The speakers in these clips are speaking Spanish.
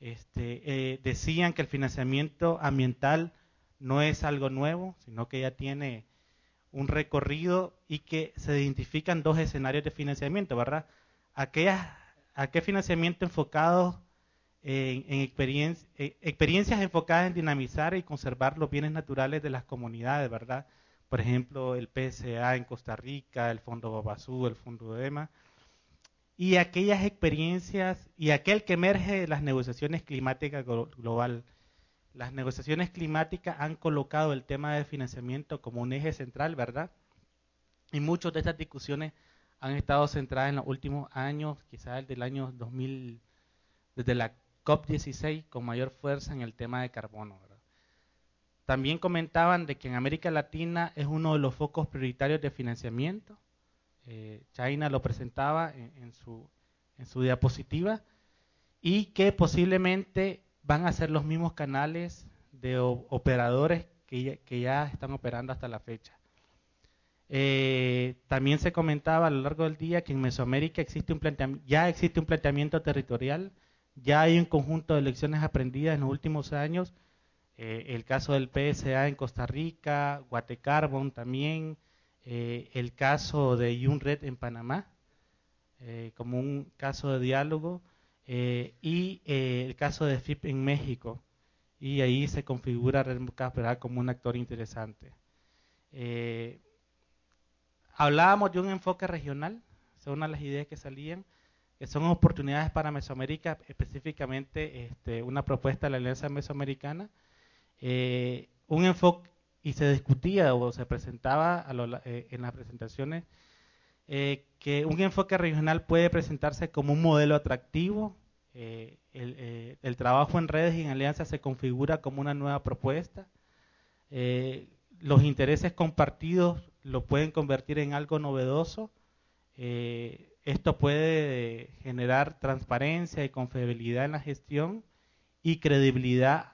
decían que el financiamiento ambiental no es algo nuevo, sino que ya tiene un recorrido y que se identifican dos escenarios de financiamiento, ¿verdad? Aquel financiamiento enfocado en experiencias enfocadas en dinamizar y conservar los bienes naturales de las comunidades, ¿verdad? Por ejemplo, el PSA en Costa Rica, el Fondo Babasú, el Fondo EMA, y aquellas experiencias y aquel que emerge de las negociaciones climáticas global. Las negociaciones climáticas han colocado el tema del financiamiento como un eje central, ¿verdad? Y muchas de estas discusiones han estado centradas en los últimos años, quizás el del año 2000, desde la COP16 con mayor fuerza en el tema de carbono, ¿verdad? También comentaban de que en América Latina es uno de los focos prioritarios de financiamiento. China lo presentaba en su diapositiva y que posiblemente van a ser los mismos canales de operadores que ya están operando hasta la fecha. También se comentaba a lo largo del día que en Mesoamérica ya existe un planteamiento territorial, ya hay un conjunto de lecciones aprendidas en los últimos años, el caso del PSA en Costa Rica, Guatecarbon también, el caso de UNRED en Panamá, como un caso de diálogo, y el caso de FIP en México, y ahí se configura Red Cooperar como un actor interesante. Hablábamos de un enfoque regional, son una de las ideas que salían, que son oportunidades para Mesoamérica, específicamente una propuesta de la Alianza Mesoamericana, un enfoque, y se discutía o se presentaba en las presentaciones, que un enfoque regional puede presentarse como un modelo atractivo, el trabajo en redes y en alianzas se configura como una nueva propuesta, los intereses compartidos lo pueden convertir en algo novedoso, esto puede generar transparencia y confiabilidad en la gestión y credibilidad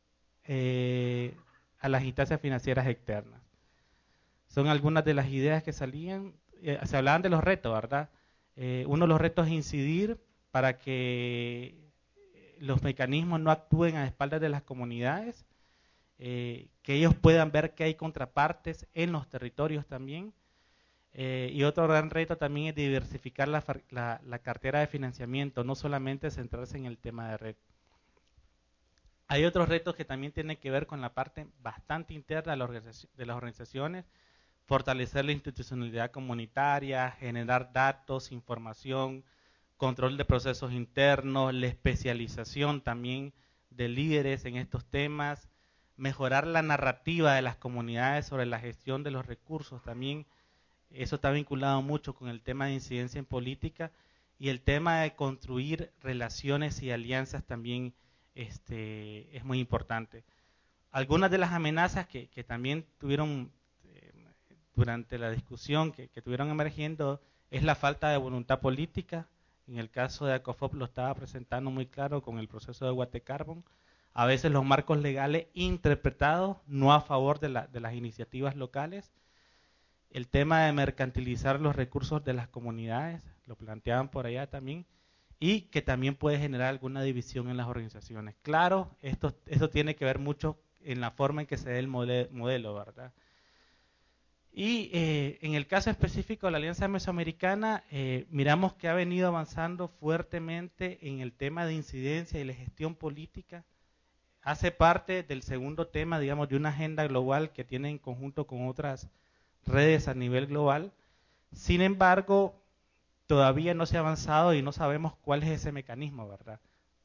a las instancias financieras externas. Son algunas de las ideas que salían, se hablaban de los retos, ¿verdad? Uno de los retos es incidir para que los mecanismos no actúen a espaldas de las comunidades, que ellos puedan ver que hay contrapartes en los territorios también. Y otro gran reto también es diversificar la cartera de financiamiento, no solamente centrarse en el tema de red. Hay otros retos que también tienen que ver con la parte bastante interna de las organizaciones, fortalecer la institucionalidad comunitaria, generar datos, información, control de procesos internos, la especialización también de líderes en estos temas, mejorar la narrativa de las comunidades sobre la gestión de los recursos también. Eso está vinculado mucho con el tema de incidencia en política y el tema de construir relaciones y alianzas también es muy importante. Algunas de las amenazas que también tuvieron durante la discusión que tuvieron emergiendo es la falta de voluntad política. En el caso de ACOFOP lo estaba presentando muy claro con el proceso de Guatecarbon. A veces los marcos legales interpretados no a favor de las iniciativas locales. El tema de mercantilizar los recursos de las comunidades, lo planteaban por allá también, y que también puede generar alguna división en las organizaciones. Claro, esto tiene que ver mucho en la forma en que se dé el modelo, ¿verdad? Y en el caso específico de la Alianza Mesoamericana, miramos que ha venido avanzando fuertemente en el tema de incidencia y la gestión política. Hace parte del segundo tema, digamos, de una agenda global que tiene en conjunto con otras redes a nivel global. Sin embargo, todavía no se ha avanzado y no sabemos cuál es ese mecanismo, ¿verdad?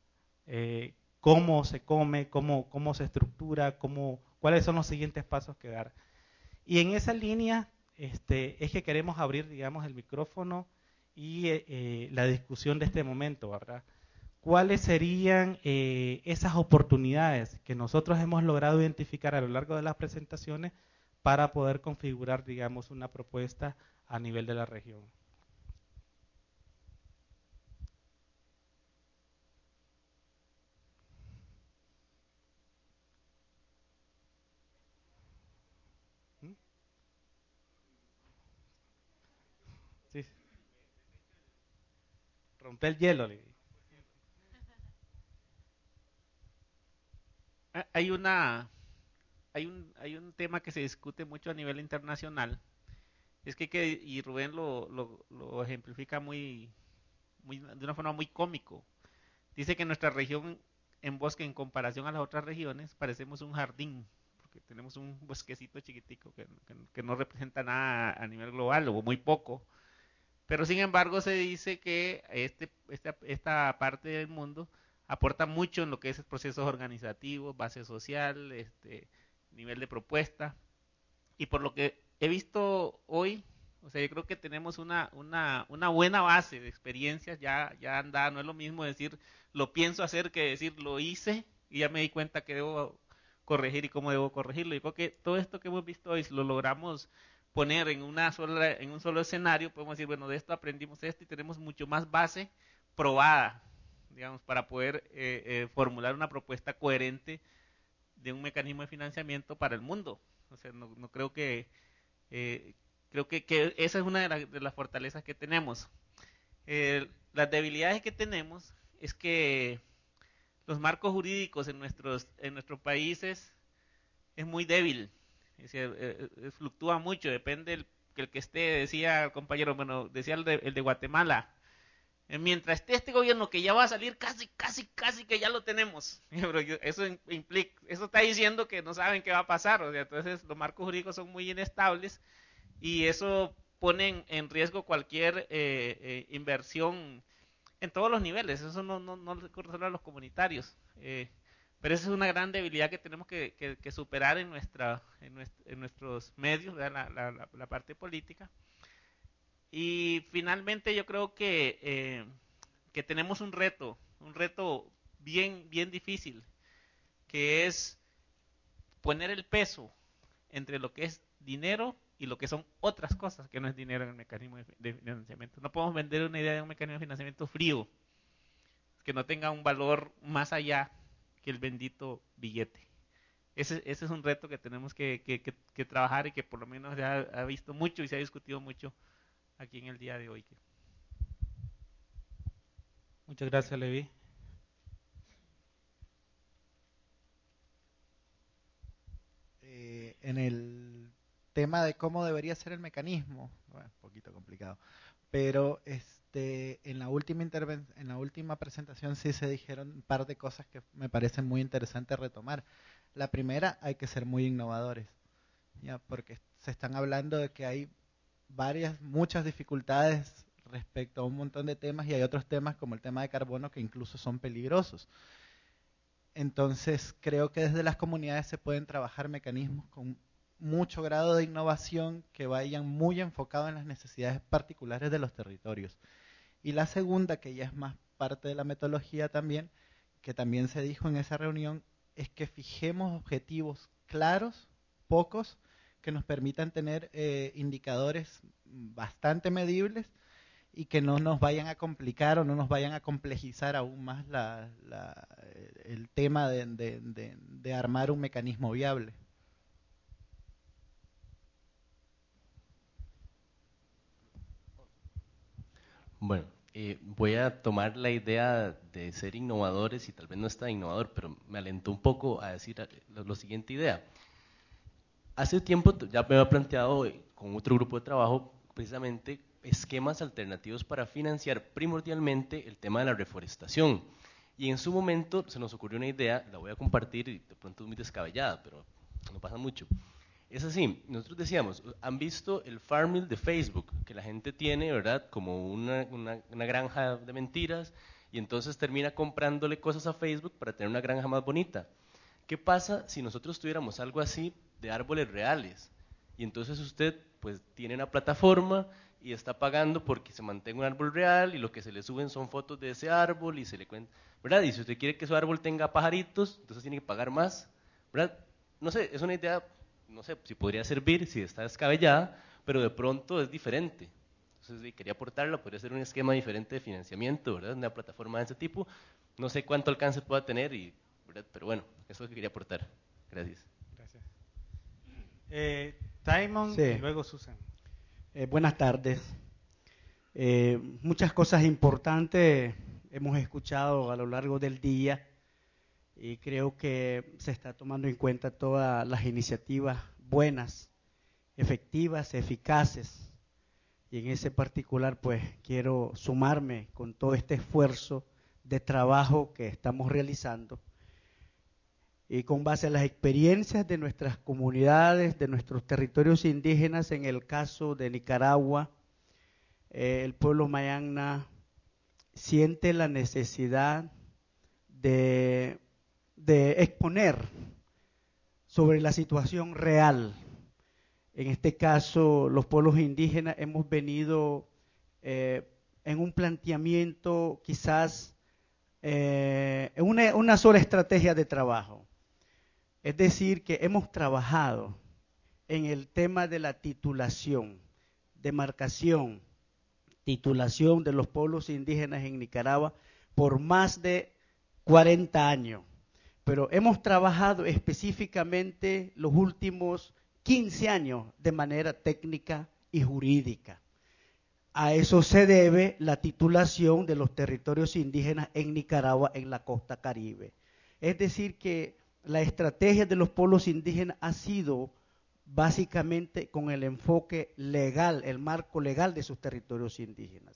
Cómo se come, cómo se estructura, cuáles son los siguientes pasos que dar. Y en esa línea es que queremos abrir, digamos, el micrófono y la discusión de este momento, ¿verdad? ¿Cuáles serían esas oportunidades que nosotros hemos logrado identificar a lo largo de las presentaciones para poder configurar, digamos, una propuesta a nivel de la región? ¿Mm? Sí. Romper el hielo, le digo. Hay hay un tema que se discute mucho a nivel internacional. Es y Rubén lo ejemplifica de una forma muy cómico. Dice que nuestra región en bosque, en comparación a las otras regiones, parecemos un jardín, porque tenemos un bosquecito chiquitico que no representa nada a nivel global, o muy poco. Pero sin embargo se dice que esta parte del mundo aporta mucho en lo que es procesos organizativos, base social, nivel de propuesta. Y por lo que he visto hoy, o sea, yo creo que tenemos una buena base de experiencias ya andada. No es lo mismo decir lo pienso hacer que decir lo hice y ya me di cuenta que debo corregir y cómo debo corregirlo. Yo creo que todo esto que hemos visto hoy, si lo logramos poner en un solo escenario, podemos decir, bueno, de esto aprendimos esto y tenemos mucho más base probada, digamos, para poder formular una propuesta coherente de un mecanismo de financiamiento para el mundo. O sea, no creo eh, que esa es una de las fortalezas que tenemos. Las debilidades que tenemos es que los marcos jurídicos en nuestros países es muy débil. Es decir, fluctúa mucho, depende que el que esté, decía el compañero, bueno, decía el de Guatemala, mientras esté este gobierno que ya va a salir, casi que ya lo tenemos. Pero eso implica, eso está diciendo que no saben qué va a pasar. O sea, entonces los marcos jurídicos son muy inestables y eso pone en riesgo cualquier inversión en todos los niveles. Eso no le corresponde a los comunitarios. Pero esa es una gran debilidad que tenemos que superar en nuestros medios, la parte política. Y finalmente yo creo que tenemos un reto bien difícil, que es poner el peso entre lo que es dinero y lo que son otras cosas que no es dinero en el mecanismo de financiamiento. No podemos vender una idea de un mecanismo de financiamiento frío, que no tenga un valor más allá que el bendito billete. Ese es un reto que tenemos que trabajar y que por lo menos se ha visto mucho y se ha discutido mucho aquí en el día de hoy. Muchas gracias, Levi. En el tema de cómo debería ser el mecanismo, bueno, un poquito complicado, pero en la última presentación sí se dijeron un par de cosas que me parecen muy interesantes retomar. La primera, hay que ser muy innovadores, ya, porque se están hablando de que hay muchas dificultades respecto a un montón de temas y hay otros temas como el tema de carbono que incluso son peligrosos. Entonces, creo que desde las comunidades se pueden trabajar mecanismos con mucho grado de innovación que vayan muy enfocados en las necesidades particulares de los territorios. Y la segunda, que ya es más parte de la metodología también, que también se dijo en esa reunión, es que fijemos objetivos claros, pocos, que nos permitan tener indicadores bastante medibles y que no nos vayan a complicar o no nos vayan a complejizar aún más el tema de armar un mecanismo viable. Bueno, voy a tomar la idea de ser innovadores y tal vez no está innovador, pero me alentó un poco a decir lo siguiente idea. Hace tiempo ya me había planteado con otro grupo de trabajo precisamente esquemas alternativos para financiar primordialmente el tema de la reforestación. Y en su momento se nos ocurrió una idea, la voy a compartir y de pronto es muy descabellada, pero no pasa mucho. Es así, nosotros decíamos, han visto el farming de Facebook, que la gente tiene, ¿verdad? Como una granja de mentiras y entonces termina comprándole cosas a Facebook para tener una granja más bonita. ¿Qué pasa si nosotros tuviéramos algo así de árboles reales? Y entonces usted pues tiene una plataforma y está pagando porque se mantenga un árbol real y lo que se le suben son fotos de ese árbol y se le cuenta, ¿verdad? Y si usted quiere que su árbol tenga pajaritos, entonces tiene que pagar más, ¿verdad? No sé, es una idea, no sé si podría servir, si está descabellada, pero de pronto es diferente. Entonces quería aportarla, podría ser un esquema diferente de financiamiento, ¿verdad? Una plataforma de ese tipo. No sé cuánto alcance pueda tener, ¿verdad? Pero bueno, eso es lo que quería aportar. Gracias. Gracias. Simon y Sí, luego Susan. buenas tardes. Muchas cosas importantes hemos escuchado a lo largo del día y creo que se está tomando en cuenta todas las iniciativas buenas, efectivas, eficaces. Y en ese particular, pues, quiero sumarme con todo este esfuerzo de trabajo que estamos realizando. Y con base a las experiencias de nuestras comunidades, de nuestros territorios indígenas, en el caso de Nicaragua, el pueblo mayangna siente la necesidad de exponer sobre la situación real. En este caso, los pueblos indígenas hemos venido en un planteamiento quizás una sola estrategia de trabajo. Es decir, que hemos trabajado en el tema de la titulación, demarcación, titulación de los pueblos indígenas en Nicaragua por más de 40 años. Pero hemos trabajado específicamente los últimos 15 años de manera técnica y jurídica. A eso se debe la titulación de los territorios indígenas en Nicaragua, en la costa Caribe. Es decir, que la estrategia de los pueblos indígenas ha sido básicamente con el enfoque legal, el marco legal de sus territorios indígenas.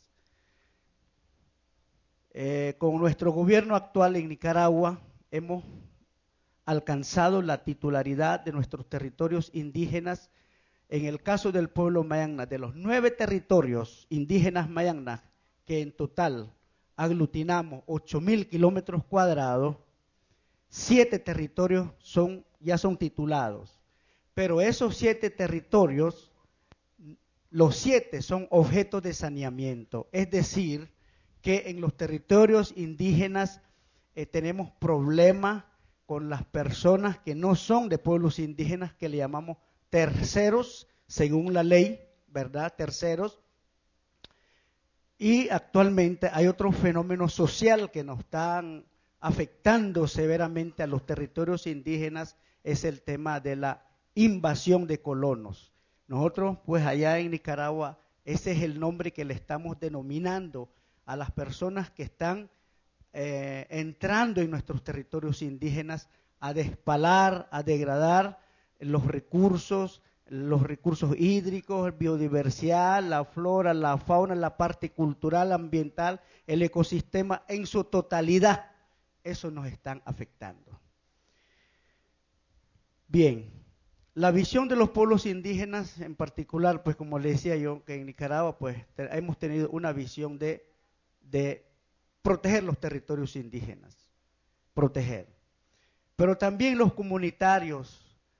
Con nuestro gobierno actual en Nicaragua hemos alcanzado la titularidad de nuestros territorios indígenas. En el caso del pueblo mayangna, de los 9 territorios indígenas mayangnas, que en total aglutinamos 8.000 kilómetros cuadrados, 7 territorios ya son titulados. Pero esos 7 territorios, los 7 son objetos de saneamiento. Es decir, que en los territorios indígenas tenemos problemas con las personas que no son de pueblos indígenas, que le llamamos terceros, según la ley, ¿verdad? Terceros. Y actualmente hay otro fenómeno social que nos están afectando severamente a los territorios indígenas, es el tema de la invasión de colonos. Nosotros, pues allá en Nicaragua, ese es el nombre que le estamos denominando a las personas que están entrando en nuestros territorios indígenas a despalar, a degradar los recursos hídricos, biodiversidad, la flora, la fauna, la parte cultural, ambiental, el ecosistema en su totalidad. Eso nos están afectando. Bien, la visión de los pueblos indígenas en particular, pues como le decía yo, que en Nicaragua pues hemos tenido una visión de proteger los territorios indígenas, proteger. Pero también los comunitarios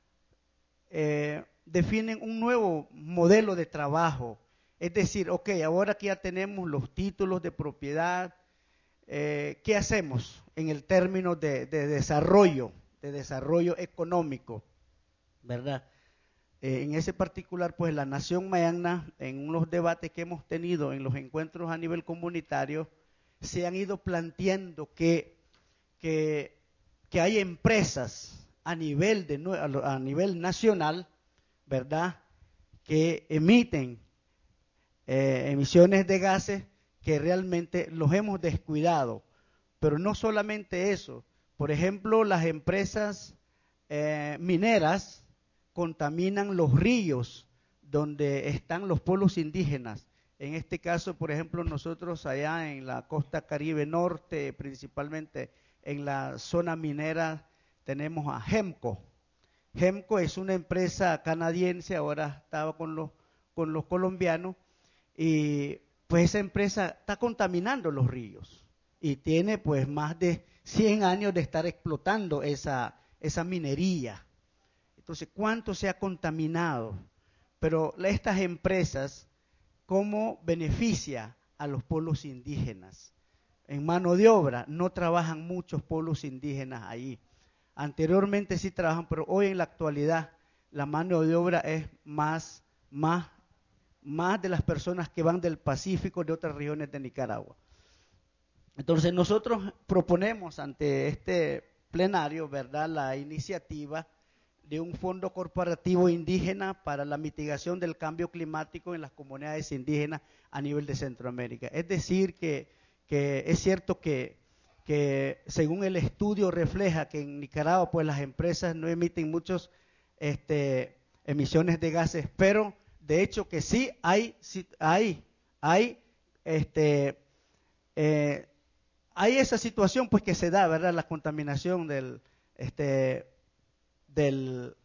definen un nuevo modelo de trabajo. Es decir, ok, ahora que ya tenemos los títulos de propiedad, ¿qué hacemos en el término de desarrollo económico? ¿Verdad? En ese particular, pues la Nación Mayangna, en unos debates que hemos tenido en los encuentros a nivel comunitario, se han ido planteando que hay empresas a nivel nacional, ¿verdad?, que emiten emisiones de gases que realmente los hemos descuidado. Pero no solamente eso, por ejemplo, las empresas mineras contaminan los ríos donde están los pueblos indígenas. En este caso, por ejemplo, nosotros allá en la costa Caribe Norte, principalmente en la zona minera, tenemos a Hemco. Hemco es una empresa canadiense, ahora estaba con los colombianos, y pues esa empresa está contaminando los ríos y tiene pues más de 100 años de estar explotando esa minería. Entonces, ¿cuánto se ha contaminado? Pero estas empresas, ¿cómo beneficia a los pueblos indígenas? En mano de obra no trabajan muchos pueblos indígenas ahí. Anteriormente sí trabajan, pero hoy en la actualidad la mano de obra es más de las personas que van del Pacífico, de otras regiones de Nicaragua. Entonces nosotros proponemos ante este plenario, ¿verdad?, la iniciativa de un fondo corporativo indígena para la mitigación del cambio climático en las comunidades indígenas a nivel de Centroamérica. Es decir, que es cierto que que según el estudio refleja que en Nicaragua pues las empresas no emiten muchos emisiones de gases, pero de hecho que sí hay esa situación pues que se da, ¿verdad? La contaminación del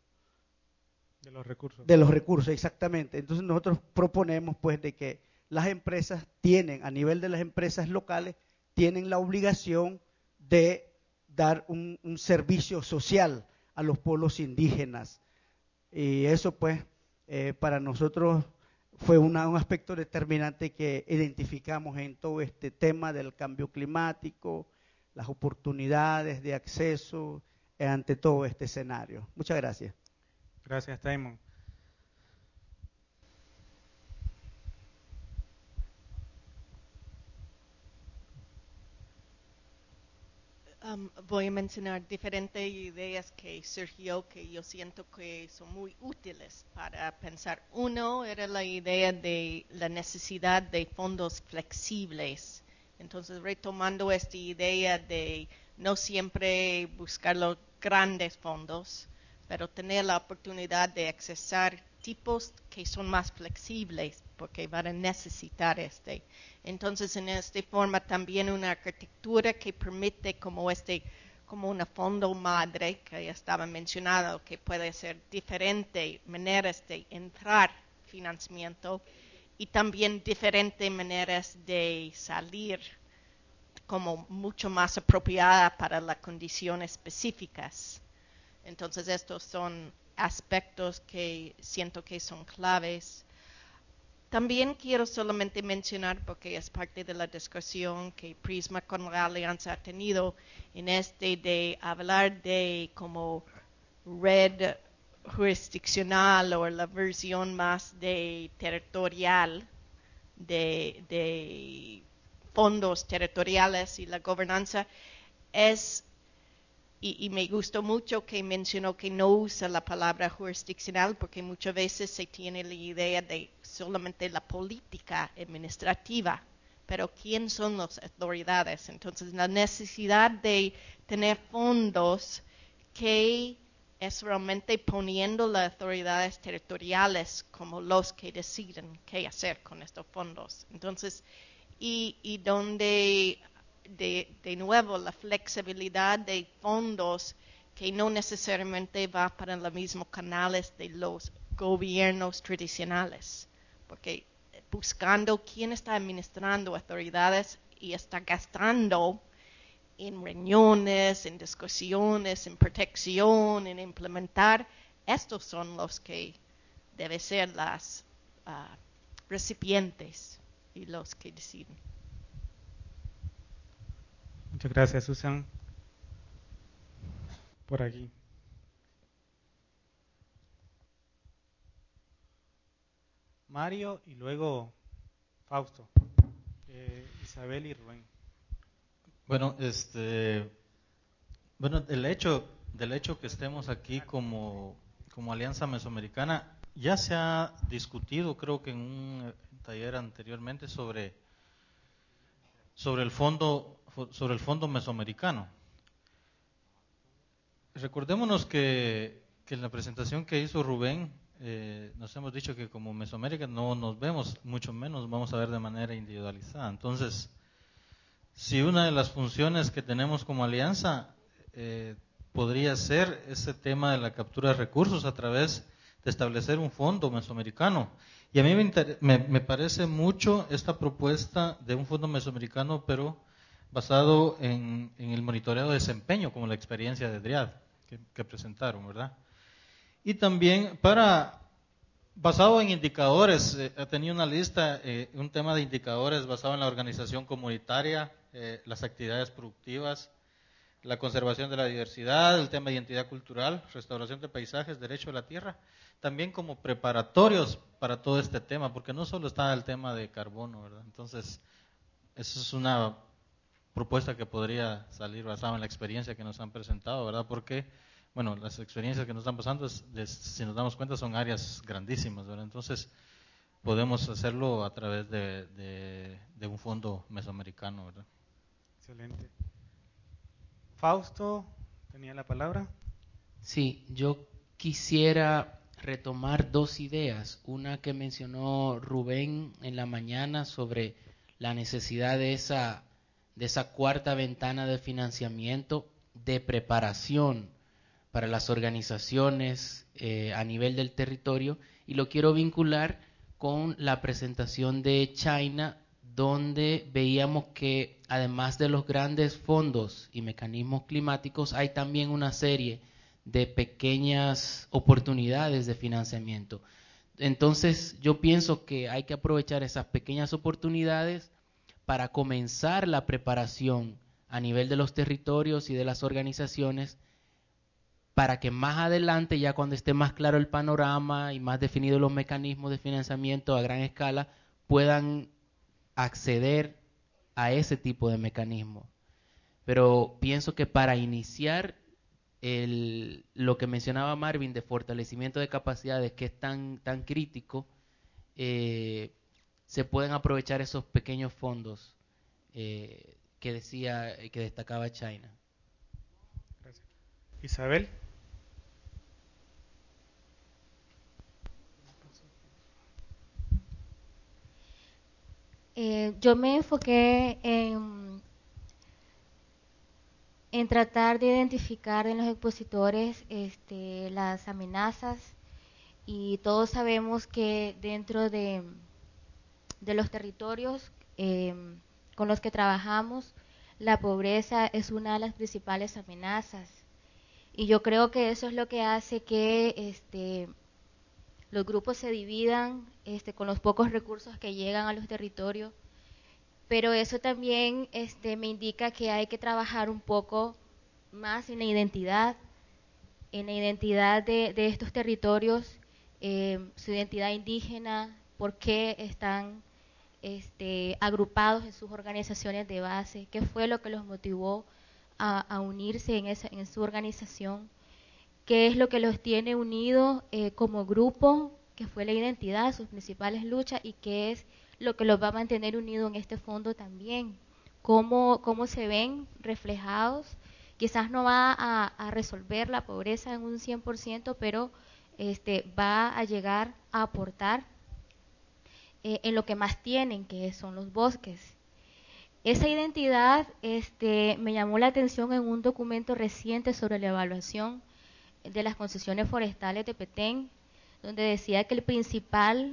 De los recursos. exactamente. Entonces nosotros proponemos pues de que las empresas tienen, a nivel de las empresas locales, tienen la obligación de dar un servicio social a los pueblos indígenas. Y eso pues para nosotros fue un aspecto determinante que identificamos en todo este tema del cambio climático, las oportunidades de acceso ante todo este escenario. Muchas gracias. Gracias, Taimon. Voy a mencionar diferentes ideas que surgió que yo siento que son muy útiles para pensar. Uno era la idea de la necesidad de fondos flexibles. Entonces, retomando esta idea de no siempre buscar los grandes fondos, pero tener la oportunidad de accesar tipos que son más flexibles porque van a necesitar Entonces, en esta forma también una arquitectura que permite como una fondo madre que ya estaba mencionado, que puede ser diferentes maneras de entrar financiamiento y también diferentes maneras de salir como mucho más apropiada para las condiciones específicas. Entonces estos son aspectos que siento que son claves. También quiero solamente mencionar, porque es parte de la discusión que Prisma con la Alianza ha tenido, en de hablar de como red jurisdiccional o la versión más de territorial de fondos territoriales y la gobernanza es, y me gustó mucho que mencionó que no usa la palabra jurisdiccional porque muchas veces se tiene la idea de solamente la política administrativa, pero ¿quién son las autoridades? Entonces la necesidad de tener fondos que es realmente poniendo las autoridades territoriales como los que deciden qué hacer con estos fondos. Entonces, y donde de nuevo la flexibilidad de fondos que no necesariamente va para los mismos canales de los gobiernos tradicionales, porque buscando quién está administrando autoridades y está gastando en reuniones, en discusiones, en protección, en implementar, estos son los que deben ser las recipientes y los que deciden. Muchas gracias, Susan. Por aquí. Mario y luego Fausto. Isabel y Rubén. Bueno, del hecho que estemos aquí como Alianza Mesoamericana, ya se ha discutido, creo que en un taller anteriormente, sobre el fondo mesoamericano. Recordémonos que en la presentación que hizo Rubén, nos hemos dicho que como Mesoamérica no nos vemos, mucho menos vamos a ver de manera individualizada. Entonces, si una de las funciones que tenemos como alianza podría ser ese tema de la captura de recursos a través de establecer un fondo mesoamericano. Y a mí me parece mucho esta propuesta de un fondo mesoamericano, pero basado en el monitoreo de desempeño, como la experiencia de DRIAD que presentaron, ¿verdad? Y también basado en indicadores, ha tenido una lista, un tema de indicadores basado en la organización comunitaria, las actividades productivas, la conservación de la diversidad, el tema de identidad cultural, restauración de paisajes, derecho a la tierra, también como preparatorios para todo este tema, porque no solo está el tema de carbono, ¿verdad? Entonces, eso es una propuesta que podría salir basada en la experiencia que nos han presentado, ¿verdad? Porque, bueno, las experiencias que nos están pasando, si nos damos cuenta, son áreas grandísimas, ¿verdad? Entonces, podemos hacerlo a través de un fondo mesoamericano, ¿verdad? Excelente. Fausto tenía la palabra. Sí, yo quisiera retomar dos ideas. Una que mencionó Rubén en la mañana sobre la necesidad de esa cuarta ventana de financiamiento de preparación para las organizaciones a nivel del territorio, y lo quiero vincular con la presentación de China, donde veíamos que además de los grandes fondos y mecanismos climáticos, hay también una serie de pequeñas oportunidades de financiamiento. Entonces, yo pienso que hay que aprovechar esas pequeñas oportunidades para comenzar la preparación a nivel de los territorios y de las organizaciones, para que más adelante, ya cuando esté más claro el panorama y más definidos los mecanismos de financiamiento a gran escala, puedan acceder a ese tipo de mecanismos. Pero pienso que para iniciar lo que mencionaba Marvin de fortalecimiento de capacidades, que es tan crítico, se pueden aprovechar esos pequeños fondos que destacaba China. Gracias. Isabel. Yo me enfoqué en tratar de identificar en los expositores las amenazas, y todos sabemos que dentro de los territorios con los que trabajamos, la pobreza es una de las principales amenazas, y yo creo que eso es lo que hace que los grupos se dividan con los pocos recursos que llegan a los territorios. Pero eso también me indica que hay que trabajar un poco más en la identidad de estos territorios, su identidad indígena, por qué están agrupados en sus organizaciones de base, qué fue lo que los motivó a unirse en su organización, qué es lo que los tiene unidos como grupo, que fue la identidad, sus principales luchas, y qué es lo que los va a mantener unidos en este fondo también, cómo se ven reflejados. Quizás no va a resolver la pobreza en un 100%, pero va a llegar a aportar en lo que más tienen, que son los bosques. Esa identidad me llamó la atención en un documento reciente sobre la evaluación de las concesiones forestales de Petén, donde decía que el principal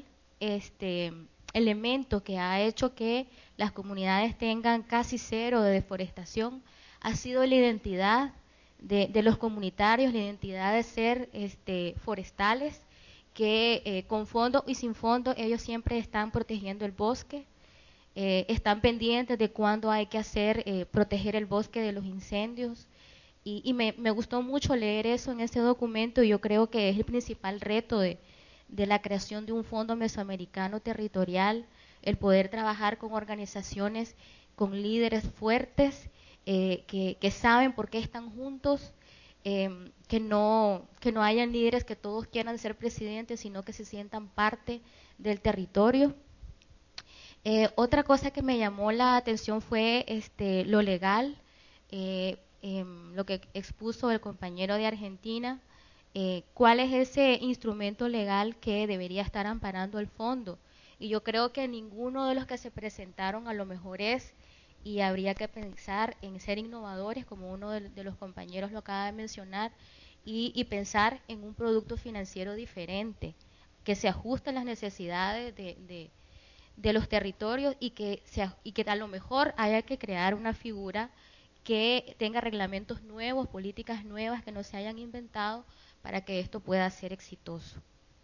elemento que ha hecho que las comunidades tengan casi cero de deforestación ha sido la identidad de los comunitarios, la identidad de ser forestales, que con fondo y sin fondo ellos siempre están protegiendo el bosque, están pendientes de cuándo hay que proteger el bosque de los incendios. Y me gustó mucho leer eso en este documento, y yo creo que es el principal reto de la creación de un fondo mesoamericano territorial, el poder trabajar con organizaciones, con líderes fuertes, que saben por qué están juntos, que no hayan líderes que todos quieran ser presidentes, sino que se sientan parte del territorio. Otra cosa que me llamó la atención fue lo legal, lo que expuso el compañero de Argentina, cuál es ese instrumento legal que debería estar amparando el fondo. Y yo creo que ninguno de los que se presentaron a lo mejor es, y habría que pensar en ser innovadores, como uno de los compañeros lo acaba de mencionar, y pensar en un producto financiero diferente, que se ajuste a las necesidades de los territorios, y que a lo mejor haya que crear una figura que tenga reglamentos nuevos, políticas nuevas que no se hayan inventado, para que esto pueda ser exitoso.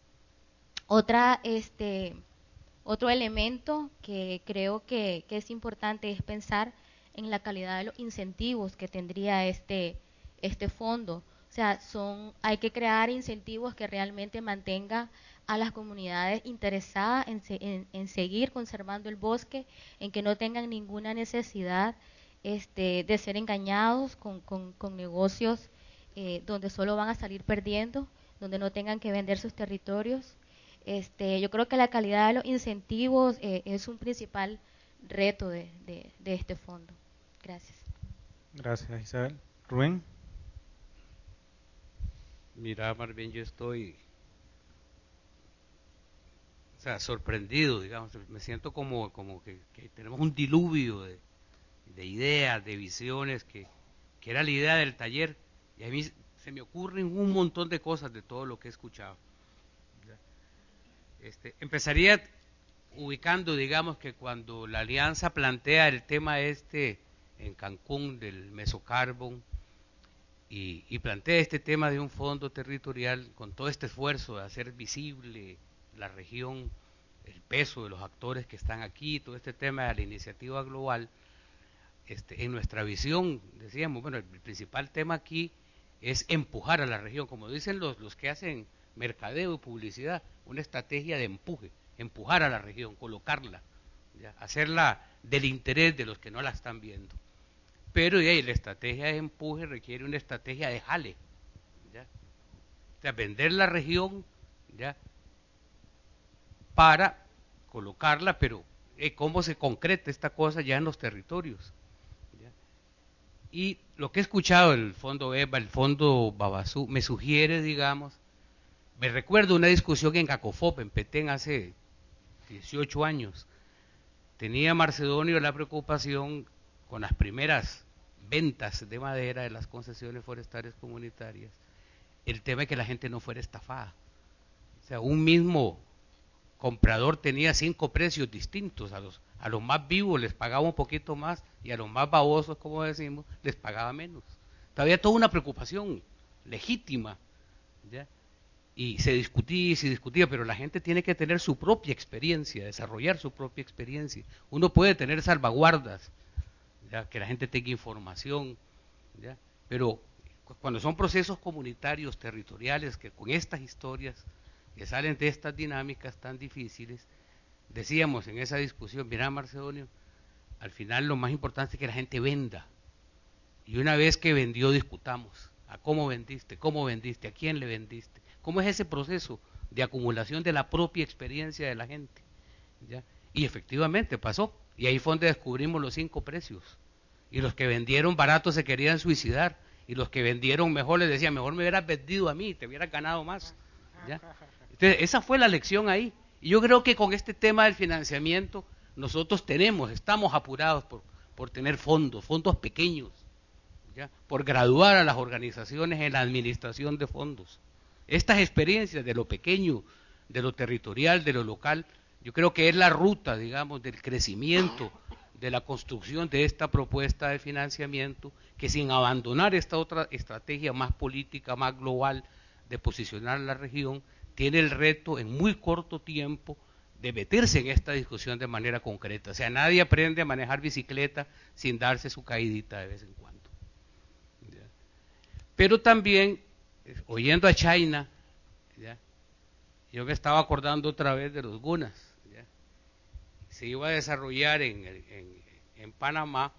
Otro elemento que creo que es importante es pensar en la calidad de los incentivos que tendría este fondo. O sea, hay que crear incentivos que realmente mantengan a las comunidades interesadas en seguir conservando el bosque, en que no tengan ninguna necesidad de ser engañados con negocios donde solo van a salir perdiendo, donde no tengan que vender sus territorios. Yo creo que la calidad de los incentivos es un principal reto de este fondo. Gracias. Gracias, Isabel. Rubén. Mira, Marvin, yo estoy, o sea, sorprendido, digamos, me siento como que tenemos un diluvio de ideas, de visiones, que era la idea del taller, y a mí se me ocurren un montón de cosas de todo lo que he escuchado. Empezaría ubicando, digamos, que cuando la alianza plantea el tema en Cancún del mesocarbón y plantea este tema de un fondo territorial con todo este esfuerzo de hacer visible la región, el peso de los actores que están aquí, todo este tema de la iniciativa global, en nuestra visión decíamos, bueno, el principal tema aquí es empujar a la región, como dicen los que hacen mercadeo y publicidad, una estrategia de empuje, empujar a la región, colocarla, ¿ya? Hacerla del interés de los que no la están viendo. Pero la estrategia de empuje requiere una estrategia de jale, ¿ya? O sea, vender la región, ¿ya? Para colocarla, pero ¿cómo se concreta esta cosa ya en los territorios? ¿Ya? Y lo que he escuchado del fondo EVA, el fondo Babasú, me sugiere, digamos, me recuerdo una discusión en Cacofop, en Petén, hace 18 años. Tenía Macedonio la preocupación con las primeras ventas de madera de las concesiones forestales comunitarias, el tema de que la gente no fuera estafada. O sea, un mismo comprador tenía 5 precios distintos, a los más vivos les pagaba un poquito más y a los más babosos, como decimos, les pagaba menos. Había toda una preocupación legítima, ¿ya? Y se discutía, pero la gente tiene que tener su propia experiencia, desarrollar su propia experiencia. Uno puede tener salvaguardas, ¿ya? Que la gente tenga información, ¿ya? Pero cuando son procesos comunitarios, territoriales, que con estas historias que salen de estas dinámicas tan difíciles, decíamos en esa discusión, mira Macedonio, al final lo más importante es que la gente venda. Y una vez que vendió, discutamos. ¿A cómo vendiste? ¿Cómo vendiste? ¿A quién le vendiste? ¿Cómo es ese proceso de acumulación de la propia experiencia de la gente? ¿Ya? Y efectivamente pasó. Y ahí fue donde descubrimos los 5 precios. Y los que vendieron barato se querían suicidar. Y los que vendieron mejor les decían, mejor me hubieras vendido a mí, te hubieras ganado más. ¿Ya? Entonces, esa fue la lección ahí. Y yo creo que con este tema del financiamiento, nosotros estamos apurados por tener fondos pequeños, ¿ya? Por graduar a las organizaciones en la administración de fondos. Estas experiencias de lo pequeño, de lo territorial, de lo local, yo creo que es la ruta, digamos, del crecimiento, de la construcción de esta propuesta de financiamiento, que sin abandonar esta otra estrategia más política, más global, de posicionar la región, tiene el reto en muy corto tiempo de meterse en esta discusión de manera concreta. O sea, nadie aprende a manejar bicicleta sin darse su caidita de vez en cuando. ¿Ya? Pero también, oyendo a China, ¿ya? Yo me estaba acordando otra vez de los gunas. ¿Ya? Se iba a desarrollar en Panamá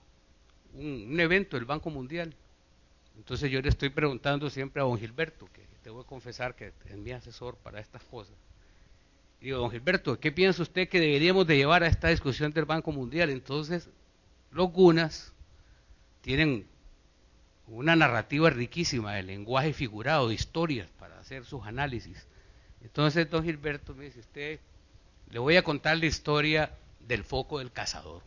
un evento del Banco Mundial. Entonces yo le estoy preguntando siempre a don Gilberto, que te voy a confesar que es mi asesor para estas cosas. Y digo, don Gilberto, ¿qué piensa usted que deberíamos de llevar a esta discusión del Banco Mundial? Entonces, los gunas tienen una narrativa riquísima de lenguaje figurado, de historias para hacer sus análisis. Entonces, don Gilberto me dice, le voy a contar la historia del foco del cazador.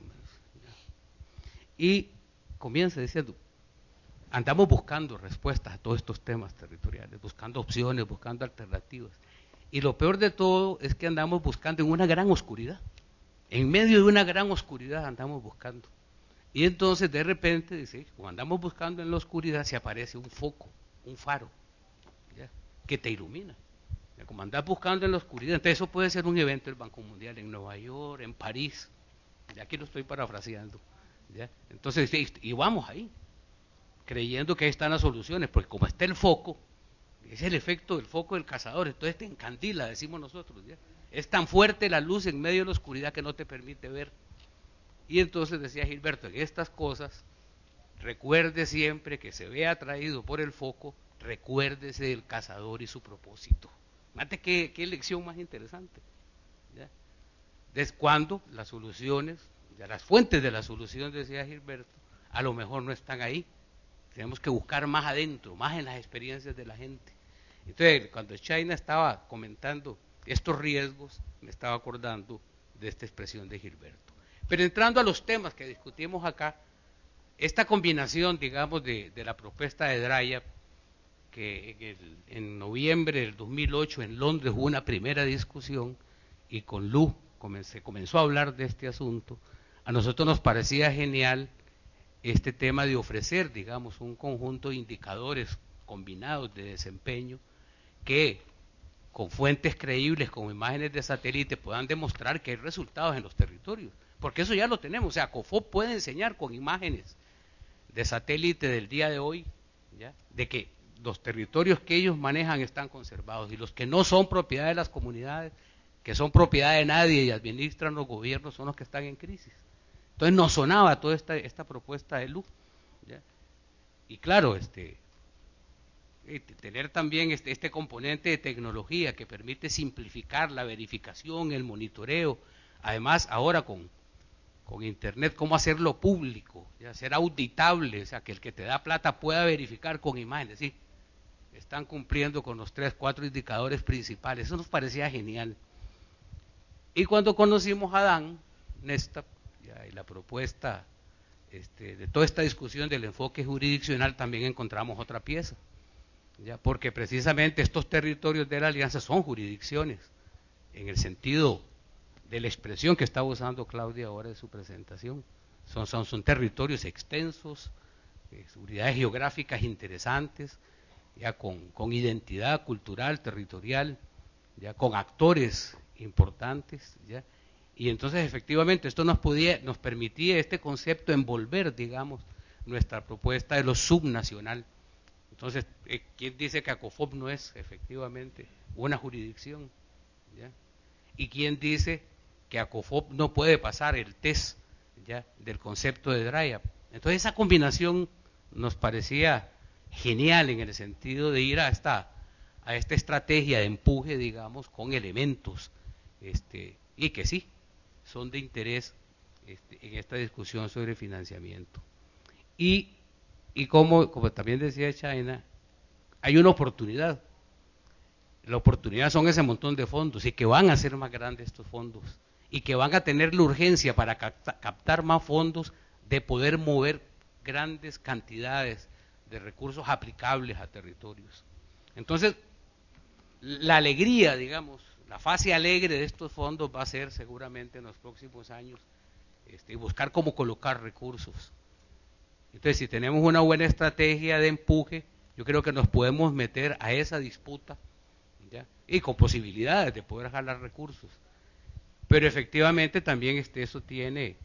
Y comienza diciendo, andamos buscando respuestas a todos estos temas territoriales, buscando opciones, buscando alternativas. Y lo peor de todo es que andamos buscando en una gran oscuridad. En medio de una gran oscuridad andamos buscando. Y entonces de repente, dice, cuando andamos buscando en la oscuridad se aparece un foco, un faro, ¿ya? Que te ilumina. ¿Ya? Como andas buscando en la oscuridad, entonces eso puede ser un evento del Banco Mundial en Nueva York, en París. Ya aquí lo estoy parafraseando. ¿Ya? Entonces, y vamos ahí, creyendo que ahí están las soluciones, porque como está el foco, es el efecto del foco del cazador, entonces te encandila, decimos nosotros, ¿ya? Es tan fuerte la luz en medio de la oscuridad que no te permite ver. Y entonces decía Gilberto, en estas cosas, recuerde siempre que se vea atraído por el foco, recuérdese del cazador y su propósito. Mate qué lección más interesante. ¿Ya? Desde cuando las soluciones, ya las fuentes de la solución, decía Gilberto, a lo mejor no están ahí, Tenemos que buscar más adentro, más en las experiencias de la gente. Entonces, cuando China estaba comentando estos riesgos, me estaba acordando de esta expresión de Gilberto. Pero entrando a los temas que discutimos acá, esta combinación, digamos, de la propuesta de Dreyer, que en noviembre del 2008 en Londres hubo una primera discusión y con Lu se comenzó a hablar de este asunto, a nosotros nos parecía genial este tema de ofrecer, digamos, un conjunto de indicadores combinados de desempeño que con fuentes creíbles, como imágenes de satélite, puedan demostrar que hay resultados en los territorios, porque eso ya lo tenemos. O sea, COFOP puede enseñar con imágenes de satélite del día de hoy, ¿ya?, de que los territorios que ellos manejan están conservados y los que no son propiedad de las comunidades, que son propiedad de nadie y administran los gobiernos, son los que están en crisis. Entonces nos sonaba toda esta propuesta de Lu, ¿ya? Y claro, tener también este componente de tecnología que permite simplificar la verificación, el monitoreo, además ahora con internet, cómo hacerlo público, ya, ser auditable, o sea, que el que te da plata pueda verificar con imágenes, ¿sí?, están cumpliendo con los 3, 4 indicadores principales. Eso nos parecía genial. Y cuando conocimos a Dan Nestap, y la propuesta de toda esta discusión del enfoque jurisdiccional, también encontramos otra pieza, ya, porque precisamente estos territorios de la alianza son jurisdicciones, en el sentido de la expresión que estaba usando Claudia ahora de su presentación. Son territorios extensos, unidades geográficas interesantes, ya con identidad cultural, territorial, ya con actores importantes, ya. Y entonces efectivamente esto nos permitía este concepto envolver, digamos, nuestra propuesta de lo subnacional. Entonces, ¿quién dice que ACOFOP no es efectivamente una jurisdicción? ¿Ya? ¿Y quién dice que ACOFOP no puede pasar el test, ya, del concepto de Dreyer? Entonces esa combinación nos parecía genial en el sentido de ir a esta estrategia de empuje, digamos, con elementos y que sí son de interés en esta discusión sobre financiamiento. Y como también decía China, hay una oportunidad. La oportunidad son ese montón de fondos y que van a ser más grandes estos fondos y que van a tener la urgencia para captar más fondos, de poder mover grandes cantidades de recursos aplicables a territorios. Entonces, la alegría, digamos, la fase alegre de estos fondos va a ser seguramente en los próximos años buscar cómo colocar recursos. Entonces, si tenemos una buena estrategia de empuje, yo creo que nos podemos meter a esa disputa, ¿ya?, y con posibilidades de poder jalar recursos. Pero efectivamente también eso tiene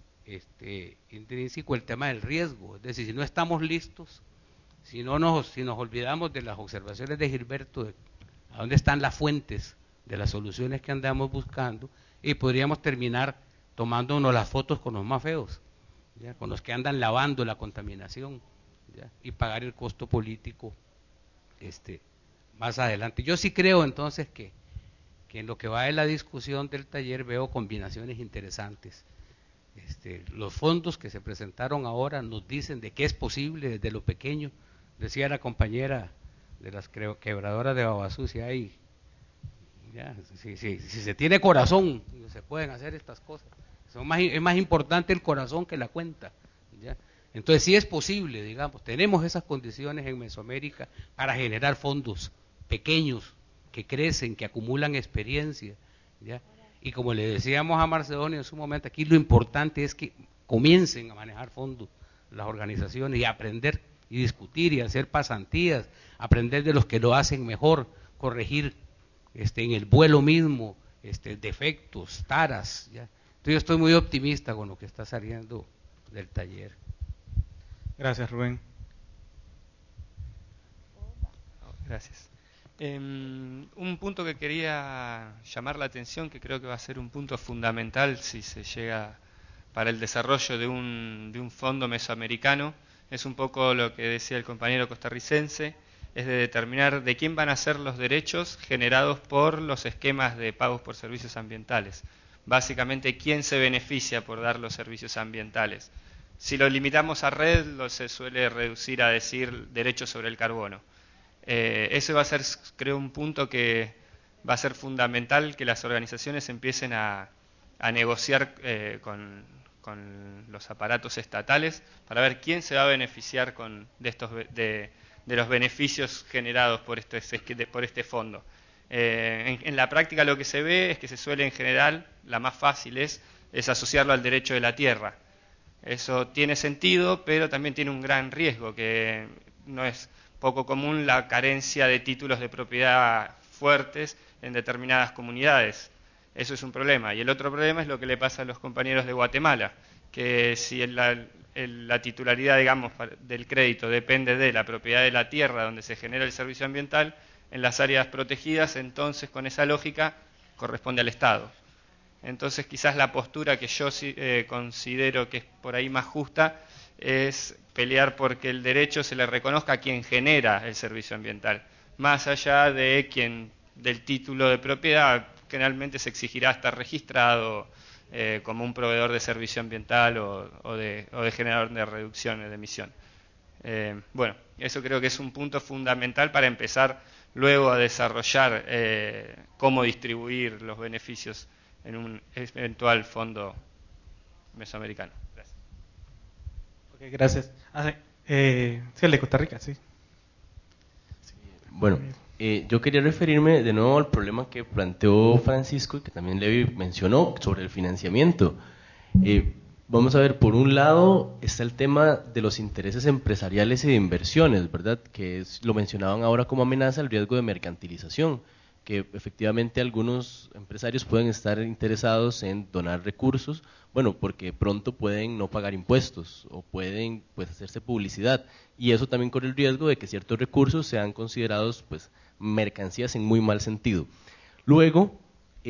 intrínseco el tema del riesgo. Es decir, si no estamos listos, si nos olvidamos de las observaciones de Gilberto, de a dónde están las fuentes de las soluciones que andamos buscando, y podríamos terminar tomándonos las fotos con los más feos, ¿ya?, con los que andan lavando la contaminación, ¿ya?, y pagar el costo político más adelante. Yo sí creo entonces que en lo que va de la discusión del taller veo combinaciones interesantes. Los fondos que se presentaron ahora nos dicen de qué es posible desde lo pequeño. Decía la compañera de las quebradoras de Babasú, si se tiene corazón, se pueden hacer estas cosas. Es más importante el corazón que la cuenta, ¿ya? Entonces sí es posible, digamos, tenemos esas condiciones en Mesoamérica para generar fondos pequeños que crecen, que acumulan experiencia, ¿ya? Y como le decíamos a Macedonio en su momento, aquí lo importante es que comiencen a manejar fondos las organizaciones y aprender y discutir y hacer pasantías, aprender de los que lo hacen mejor, corregir en el vuelo mismo defectos, taras, ¿ya? Entonces yo estoy muy optimista con lo que está saliendo del taller. Gracias, Rubén. Gracias. Un punto que quería llamar la atención, que creo que va a ser un punto fundamental si se llega para el desarrollo de un fondo mesoamericano, es un poco lo que decía el compañero costarricense, es de determinar de quién van a ser los derechos generados por los esquemas de pagos por servicios ambientales. Básicamente, quién se beneficia por dar los servicios ambientales. Si lo limitamos a red, se suele reducir a decir derechos sobre el carbono. Ese va a ser, creo, un punto que va a ser fundamental, que las organizaciones empiecen a negociar con los aparatos estatales para ver quién se va a beneficiar de los beneficios generados por este fondo. En la práctica lo que se ve es que se suele, en general, la más fácil es asociarlo al derecho de la tierra. Eso tiene sentido, pero también tiene un gran riesgo, que no es poco común la carencia de títulos de propiedad fuertes en determinadas comunidades. Eso es un problema. Y el otro problema es lo que le pasa a los compañeros de Guatemala, que si la titularidad, digamos, del crédito depende de la propiedad de la tierra donde se genera el servicio ambiental, en las áreas protegidas, entonces, con esa lógica, corresponde al Estado. Entonces, quizás la postura que yo considero que es por ahí más justa es pelear porque el derecho se le reconozca a quien genera el servicio ambiental, más allá de del título de propiedad. Generalmente se exigirá estar registrado como un proveedor de servicio ambiental o de generador de reducciones de emisión. Bueno, eso creo que es un punto fundamental para empezar luego a desarrollar cómo distribuir los beneficios en un eventual fondo mesoamericano. Gracias. Ok, gracias. Sí, el de Costa Rica, sí. Bueno, yo quería referirme de nuevo al problema que planteó Francisco y que también Levi mencionó sobre el financiamiento. Vamos a ver, por un lado está el tema de los intereses empresariales y de inversiones, ¿verdad? Que lo mencionaban ahora como amenaza el riesgo de mercantilización, que efectivamente algunos empresarios pueden estar interesados en donar recursos, bueno, porque pronto pueden no pagar impuestos o pueden pues hacerse publicidad, y eso también corre el riesgo de que ciertos recursos sean considerados pues mercancías en muy mal sentido. Luego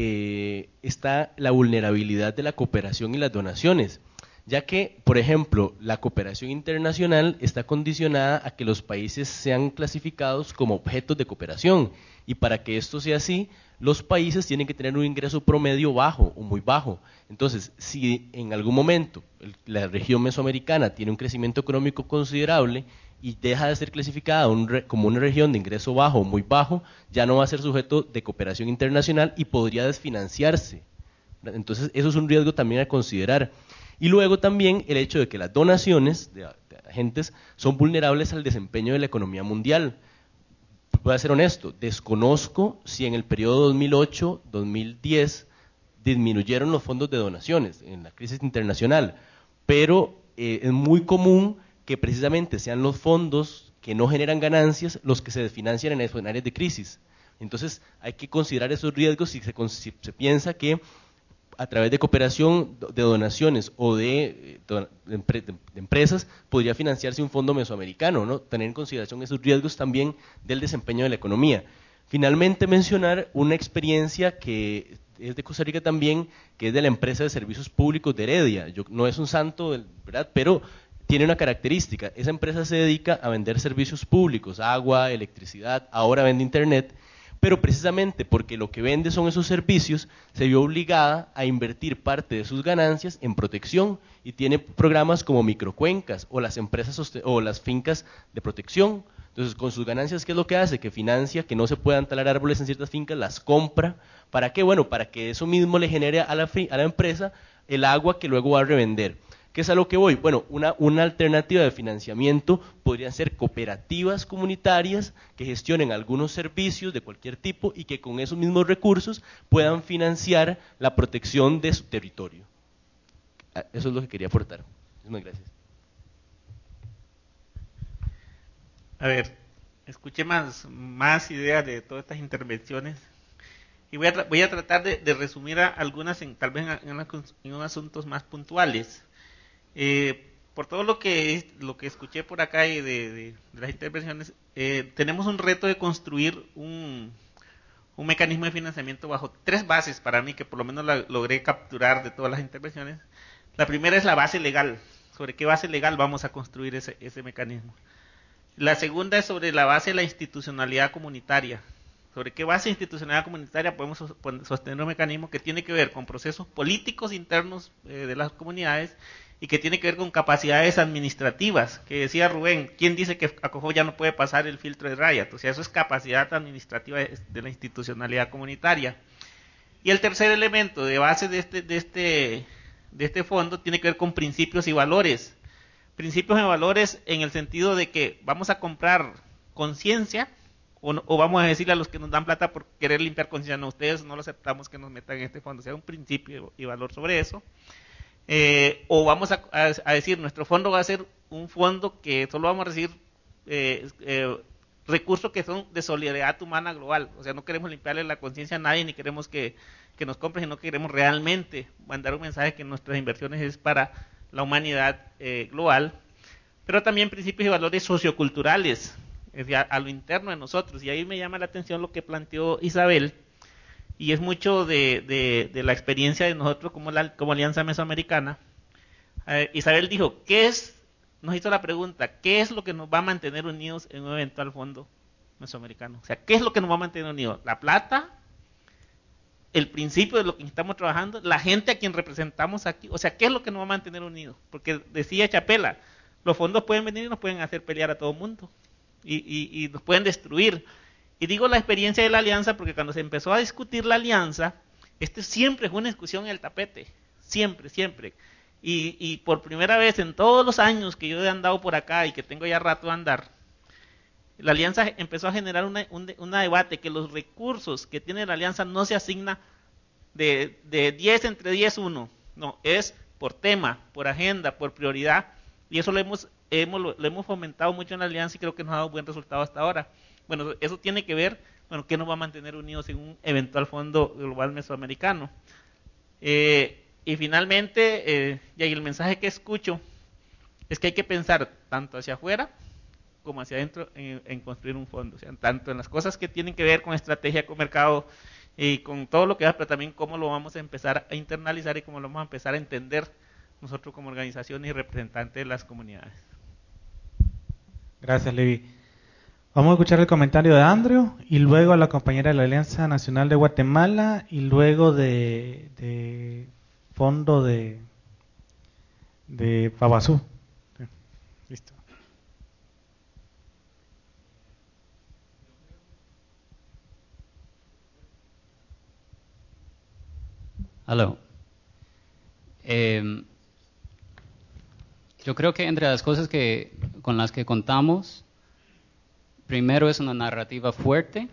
está la vulnerabilidad de la cooperación y las donaciones, ya que, por ejemplo, la cooperación internacional está condicionada a que los países sean clasificados como objetos de cooperación, y para que esto sea así, los países tienen que tener un ingreso promedio bajo o muy bajo. Entonces, si en algún momento la región mesoamericana tiene un crecimiento económico considerable y deja de ser clasificada como una región de ingreso bajo o muy bajo, ya no va a ser sujeto de cooperación internacional y podría desfinanciarse. Entonces, eso es un riesgo también a considerar. Y luego también el hecho de que las donaciones de agentes son vulnerables al desempeño de la economía mundial. Voy a ser honesto, desconozco si en el periodo 2008-2010 disminuyeron los fondos de donaciones en la crisis internacional, pero es muy común que precisamente sean los fondos que no generan ganancias los que se desfinancian en escenarios de crisis. Entonces hay que considerar esos riesgos si se piensa que a través de cooperación, de donaciones o de empresas, podría financiarse un fondo mesoamericano, ¿no? Tener en consideración esos riesgos también del desempeño de la economía. Finalmente, mencionar una experiencia que es de Costa Rica también, que es de la empresa de servicios públicos de Heredia. No es un santo, ¿verdad?, pero tiene una característica. Esa empresa se dedica a vender servicios públicos, agua, electricidad, ahora vende internet, pero precisamente porque lo que vende son esos servicios, se vio obligada a invertir parte de sus ganancias en protección y tiene programas como microcuencas o las empresas o las fincas de protección. Entonces, con sus ganancias, ¿qué es lo que hace? Que financia que no se puedan talar árboles en ciertas fincas, las compra. ¿Para qué? Bueno, para que eso mismo le genere a la empresa el agua que luego va a revender. ¿Qué es a lo que voy? Bueno, una alternativa de financiamiento podrían ser cooperativas comunitarias que gestionen algunos servicios de cualquier tipo y que con esos mismos recursos puedan financiar la protección de su territorio. Eso es lo que quería aportar. Muchas gracias. A ver, escuché más ideas de todas estas intervenciones y voy a tratar de resumir algunas tal vez en asuntos más puntuales. Por todo lo que escuché por acá y de las intervenciones, tenemos un reto de construir un mecanismo de financiamiento bajo 3 bases para mí, que por lo menos logré capturar de todas las intervenciones. La primera es la base legal. ¿Sobre qué base legal vamos a construir ese mecanismo? La segunda es sobre la base de la institucionalidad comunitaria. sobre qué base de institucionalidad comunitaria podemos sostener un mecanismo que tiene que ver con procesos políticos internos de las comunidades y que tiene que ver con capacidades administrativas, que decía Rubén, ¿quién dice que Acojo ya no puede pasar el filtro de Riot? O sea, eso es capacidad administrativa de la institucionalidad comunitaria. Y el tercer elemento de base de este fondo tiene que ver con principios y valores. Principios y valores en el sentido de que vamos a comprar conciencia o vamos a decirle a los que nos dan plata por querer limpiar conciencia, no, ustedes no lo aceptamos que nos metan en este fondo, o sea, un principio y valor sobre eso. O vamos a decir, nuestro fondo va a ser un fondo que solo vamos a recibir recursos que son de solidaridad humana global. O sea, no queremos limpiarle la conciencia a nadie, ni queremos que nos compren, sino que queremos realmente mandar un mensaje que nuestras inversiones es para la humanidad global. Pero también principios y valores socioculturales, es decir, a lo interno de nosotros. Y ahí me llama la atención lo que planteó Isabel, y es mucho de la experiencia de nosotros como Alianza Mesoamericana. Isabel dijo, nos hizo la pregunta, ¿qué es lo que nos va a mantener unidos en un eventual fondo mesoamericano? O sea, ¿qué es lo que nos va a mantener unidos? ¿La plata? ¿El principio de lo que estamos trabajando? ¿La gente a quien representamos aquí? O sea, ¿qué es lo que nos va a mantener unidos? Porque decía Chapela, los fondos pueden venir y nos pueden hacer pelear a todo el mundo. Y nos pueden destruir. Y digo la experiencia de la alianza porque cuando se empezó a discutir la alianza, siempre fue una discusión en el tapete. Siempre, siempre. Y por primera vez en todos los años que yo he andado por acá y que tengo ya rato de andar, la alianza empezó a generar un debate que los recursos que tiene la alianza no se asigna de 10 entre 10 uno. No, es por tema, por agenda, por prioridad. Y eso lo hemos fomentado mucho en la alianza y creo que nos ha dado buen resultado hasta ahora. Bueno, eso tiene que ver, ¿qué nos va a mantener unidos en un eventual fondo global mesoamericano? Y finalmente, y el mensaje que escucho es que hay que pensar tanto hacia afuera como hacia adentro en construir un fondo. O sea, tanto en las cosas que tienen que ver con estrategia, con mercado y con todo lo que da, pero también cómo lo vamos a empezar a internalizar y cómo lo vamos a empezar a entender nosotros como organizaciones y representantes de las comunidades. Gracias, Levi. Vamos a escuchar el comentario de Andrew y luego a la compañera de la Alianza Nacional de Guatemala y luego de fondo de Babasú. Sí, listo. Aló. Yo creo que entre las cosas con las que contamos, primero es una narrativa fuerte.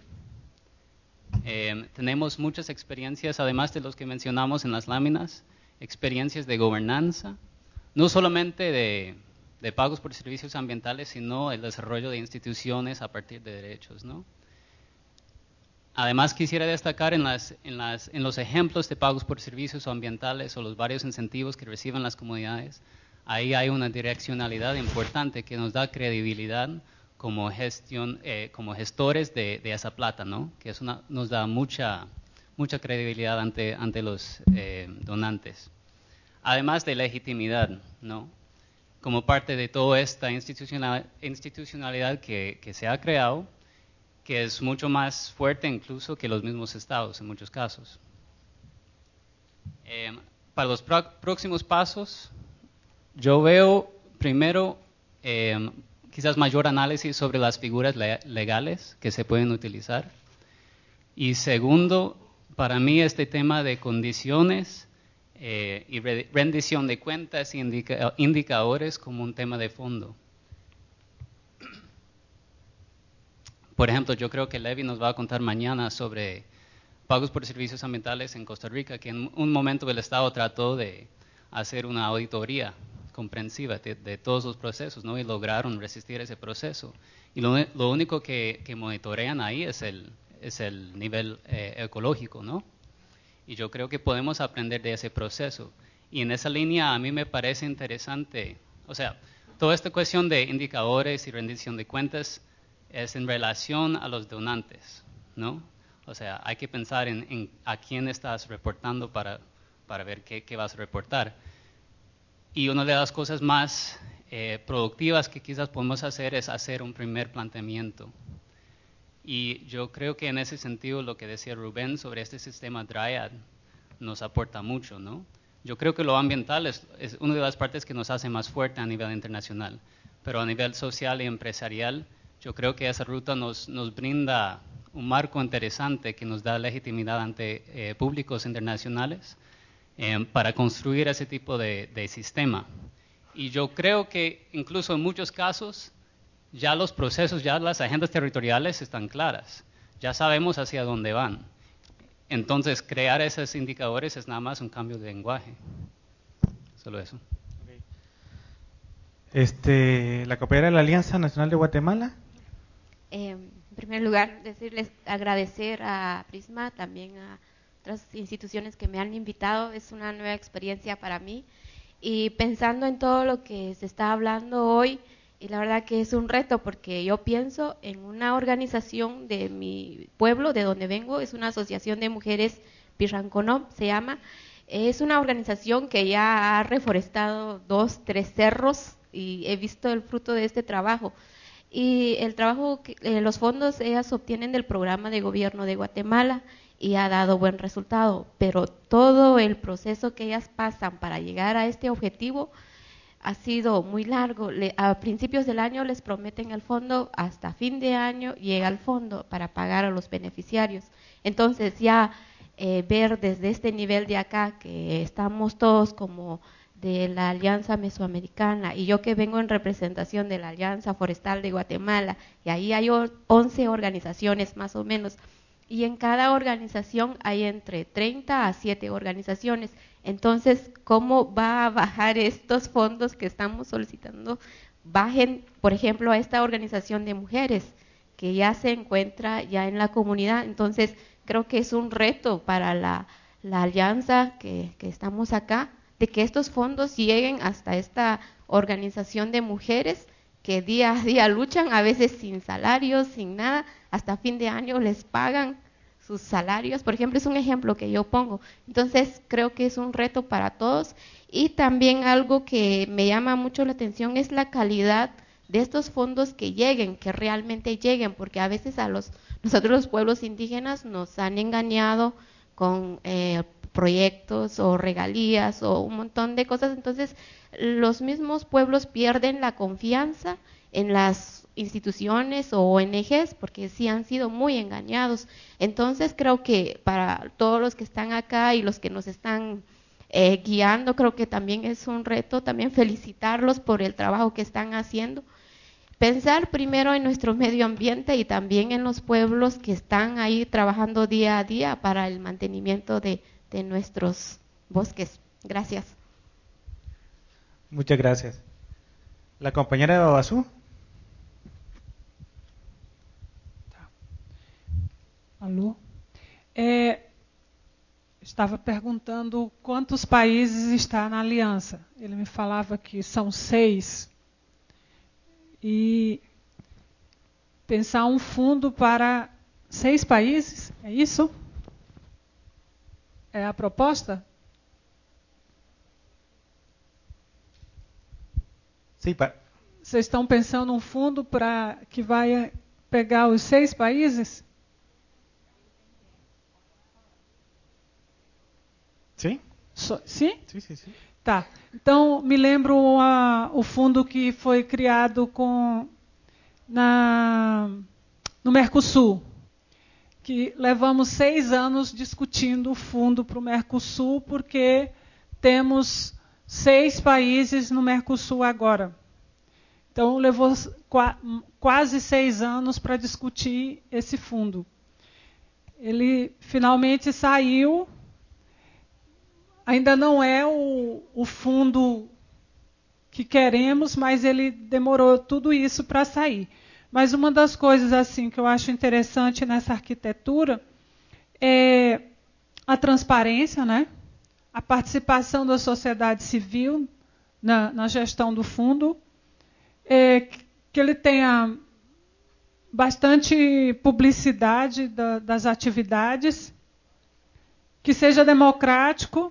Tenemos muchas experiencias, además de los que mencionamos en las láminas, experiencias de gobernanza, no solamente de pagos por servicios ambientales, sino el desarrollo de instituciones a partir de derechos, ¿no? Además, quisiera destacar en los ejemplos de pagos por servicios ambientales o los varios incentivos que reciben las comunidades, ahí hay una direccionalidad importante que nos da credibilidad como gestores de esa plata, ¿no? Que nos da mucha credibilidad ante los donantes. Además de legitimidad, ¿no? Como parte de toda esta institucionalidad que se ha creado, que es mucho más fuerte incluso que los mismos estados en muchos casos. Para los próximos pasos, yo veo primero quizás mayor análisis sobre las figuras legales que se pueden utilizar. Y segundo, para mí este tema de condiciones y rendición de cuentas y indicadores como un tema de fondo. Por ejemplo, yo creo que Levi nos va a contar mañana sobre pagos por servicios ambientales en Costa Rica, que en un momento el Estado trató de hacer una auditoría comprensiva de todos los procesos, ¿no? Y lograron resistir ese proceso. Y lo único que monitorean ahí es el nivel ecológico, ¿no? Y yo creo que podemos aprender de ese proceso. Y en esa línea a mí me parece interesante, o sea, toda esta cuestión de indicadores y rendición de cuentas es en relación a los donantes, ¿no? O sea, hay que pensar en a quién estás reportando para ver qué vas a reportar. Y una de las cosas más productivas que quizás podemos hacer es hacer un primer planteamiento. Y yo creo que en ese sentido lo que decía Rubén sobre este sistema Dryad nos aporta mucho, ¿no? Yo creo que lo ambiental es una de las partes que nos hace más fuerte a nivel internacional, pero a nivel social y empresarial, yo creo que esa ruta nos brinda un marco interesante que nos da legitimidad ante públicos internacionales para construir ese tipo de sistema. Y yo creo que incluso en muchos casos ya los procesos, ya las agendas territoriales están claras, ya sabemos hacia dónde van. Entonces, crear esos indicadores es nada más un cambio de lenguaje. Solo eso. La compañera de la Alianza Nacional de Guatemala. En primer lugar, agradecer a Prisma, también a otras instituciones que me han invitado. Es una nueva experiencia para mí. Y pensando en todo lo que se está hablando hoy, y la verdad que es un reto, porque yo pienso en una organización de mi pueblo, de donde vengo, es una asociación de mujeres, Pirranconop se llama. Es una organización que ya ha reforestado 2, 3 cerros y he visto el fruto de este trabajo. Y el trabajo, los fondos ellas obtienen del programa de gobierno de Guatemala y ha dado buen resultado, pero todo el proceso que ellas pasan para llegar a este objetivo ha sido muy largo. A principios del año les prometen el fondo, hasta fin de año llega el fondo para pagar a los beneficiarios. Entonces ya ver desde este nivel de acá, que estamos todos como de la Alianza Mesoamericana, y yo que vengo en representación de la Alianza Forestal de Guatemala, y ahí hay 11 organizaciones más o menos, y en cada organización hay entre 30 a 7 organizaciones. Entonces, ¿cómo va a bajar estos fondos que estamos solicitando? Bajen, por ejemplo, a esta organización de mujeres que ya se encuentra ya en la comunidad. Entonces, creo que es un reto para la alianza que estamos acá, de que estos fondos lleguen hasta esta organización de mujeres que día a día luchan, a veces sin salarios, sin nada, hasta fin de año les pagan sus salarios, por ejemplo, es un ejemplo que yo pongo. Entonces, creo que es un reto para todos. Y también algo que me llama mucho la atención es la calidad de estos fondos que lleguen, que realmente lleguen, porque a veces nosotros los pueblos indígenas nos han engañado con proyectos o regalías o un montón de cosas. Entonces, los mismos pueblos pierden la confianza en las instituciones o ONGs, porque sí han sido muy engañados. Entonces creo que para todos los que están acá y los que nos están guiando, creo que también es un reto, también felicitarlos por el trabajo que están haciendo. Pensar primero en nuestro medio ambiente y también en los pueblos que están ahí trabajando día a día para el mantenimiento de nuestros bosques. Gracias. Muchas gracias. La compañera de Babasú. Alô? Estava perguntando quantos países está na aliança. Ele me falava que são 6. E pensar um fundo para 6 países, é isso? É a proposta? Sim, Vocês estão pensando um fundo para que vai pegar os 6 países? Sim? Sim? Sim. Tá. Então, me lembro o fundo que foi criado no Mercosul, que levamos 6 anos discutindo o fundo para o Mercosul, porque temos 6 países no Mercosul agora. Então, levou quase 6 anos para discutir esse fundo. Ele finalmente saiu. Ainda não é o fundo que queremos, mas ele demorou tudo isso para sair. Mas uma das coisas assim que eu acho interessante nessa arquitetura é a transparência, né? A participação da sociedade civil na gestão do fundo, que ele tenha bastante publicidade das atividades, que seja democrático.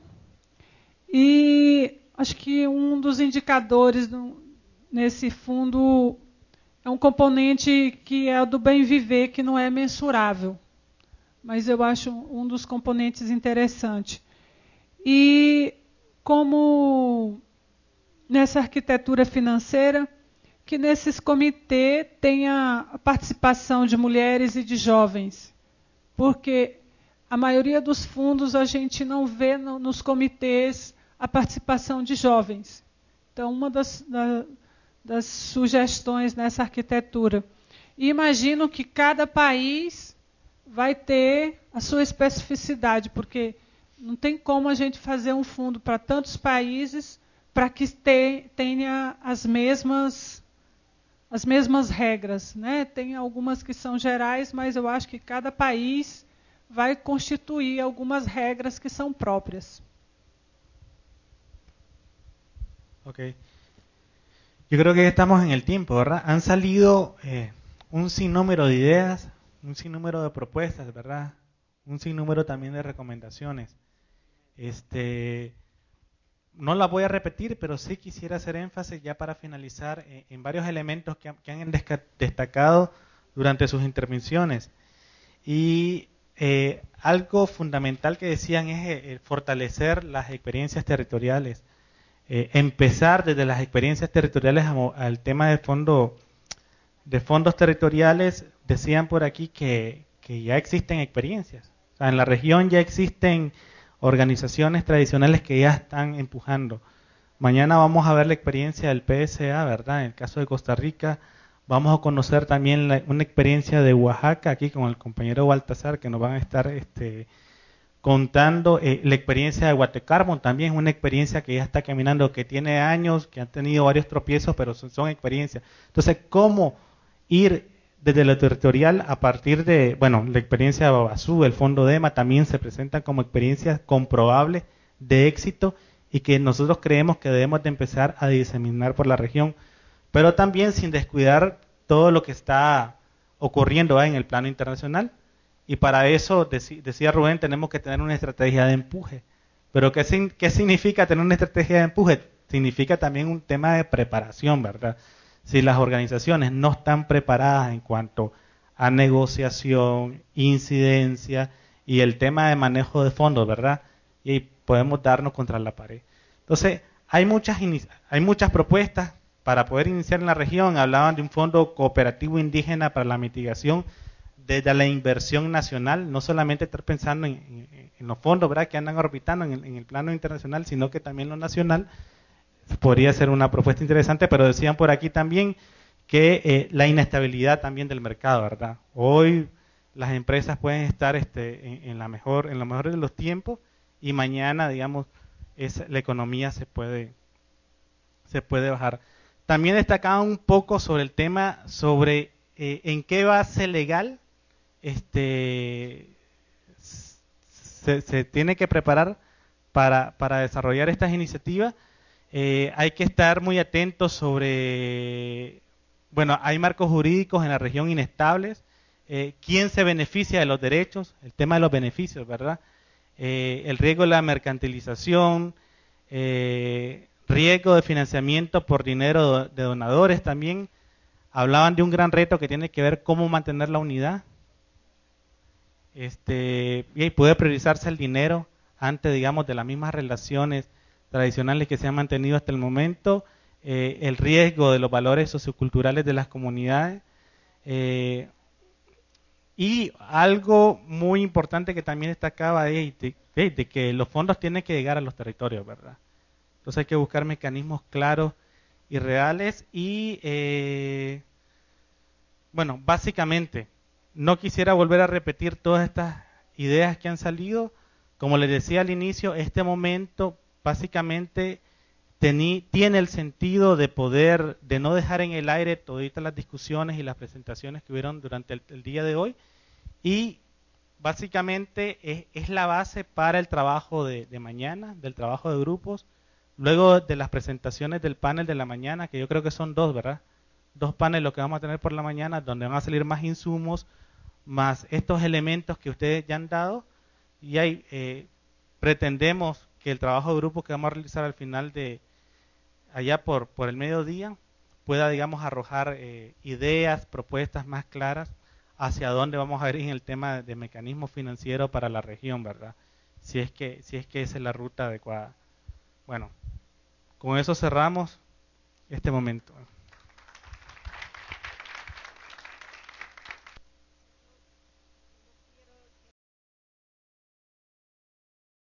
E acho que um dos indicadores nesse fundo é um componente que é do bem viver, que não é mensurável. Mas eu acho um dos componentes interessantes. E como nessa arquitetura financeira, que nesses comitês tenha a participação de mulheres e de jovens. Porque a maioria dos fundos a gente não vê nos comitês a participação de jovens. Então, uma das sugestões nessa arquitetura. E imagino que cada país vai ter a sua especificidade, porque não tem como a gente fazer um fundo para tantos países para que tenha as mesmas regras, né? Tem algumas que são gerais, mas eu acho que cada país vai constituir algumas regras que são próprias. Ok. Yo creo que estamos en el tiempo, ¿verdad? Han salido un sinnúmero de ideas, un sinnúmero de propuestas, ¿verdad? Un sinnúmero también de recomendaciones. No las voy a repetir, pero sí quisiera hacer énfasis ya para finalizar en varios elementos que han destacado durante sus intervenciones. Y algo fundamental que decían es fortalecer las experiencias territoriales. Empezar desde las experiencias territoriales al tema de fondos territoriales. Decían por aquí que ya existen experiencias. O sea, en la región ya existen organizaciones tradicionales que ya están empujando. Mañana vamos a ver la experiencia del PSA, ¿verdad? En el caso de Costa Rica, vamos a conocer también una experiencia de Oaxaca, aquí con el compañero Baltasar, que nos van a estar contando. La experiencia de Guatecarbon también es una experiencia que ya está caminando, que tiene años, que han tenido varios tropiezos, pero son experiencias. Entonces, ¿cómo ir desde lo territorial a partir de, bueno, la experiencia de Babasú, el Fondo DEMA, también se presentan como experiencias comprobables de éxito y que nosotros creemos que debemos de empezar a diseminar por la región, pero también sin descuidar todo lo que está ocurriendo en el plano internacional. Y para eso, decía Rubén, tenemos que tener una estrategia de empuje. Pero ¿qué significa tener una estrategia de empuje? Significa también un tema de preparación, ¿verdad? Si las organizaciones no están preparadas en cuanto a negociación, incidencia y el tema de manejo de fondos, ¿verdad? Y podemos darnos contra la pared. Entonces, hay muchas propuestas para poder iniciar en la región. Hablaban de un fondo cooperativo indígena para la mitigación desde la inversión nacional, no solamente estar pensando en los fondos, ¿verdad?, que andan orbitando en el plano internacional, sino que también lo nacional. Podría ser una propuesta interesante, pero decían por aquí también que la inestabilidad también del mercado, ¿verdad? Hoy las empresas pueden estar en lo mejor de los tiempos y mañana, digamos, la economía se puede bajar. También destacaba un poco sobre el tema sobre en qué base legal se tiene que preparar para desarrollar estas iniciativas. Hay que estar muy atentos sobre, bueno, hay marcos jurídicos en la región inestables. ¿Quién se beneficia de los derechos? El tema de los beneficios, ¿verdad? El riesgo de la mercantilización, riesgo de financiamiento por dinero de donadores también. Hablaban de un gran reto que tiene que ver cómo mantener la unidad. Y puede priorizarse el dinero antes, digamos, de las mismas relaciones tradicionales que se han mantenido hasta el momento, el riesgo de los valores socioculturales de las comunidades, y algo muy importante que también destacaba de que los fondos tienen que llegar a los territorios, ¿verdad? Entonces hay que buscar mecanismos claros y reales y, bueno, básicamente, no quisiera volver a repetir todas estas ideas que han salido. Como les decía al inicio, este momento básicamente tiene el sentido de no dejar en el aire todas las discusiones y las presentaciones que hubieron durante el día de hoy, y básicamente es la base para el trabajo de mañana, del trabajo de grupos, luego de las presentaciones del panel de la mañana, que yo creo que son dos, ¿verdad? 2 paneles lo que vamos a tener por la mañana, donde van a salir más insumos, más estos elementos que ustedes ya han dado, y ahí pretendemos que el trabajo de grupo que vamos a realizar al final de allá por el mediodía pueda, digamos, arrojar ideas, propuestas más claras hacia dónde vamos a ir en el tema de mecanismo financiero para la región, ¿verdad? Si es que esa es la ruta adecuada. Bueno, con eso cerramos este momento.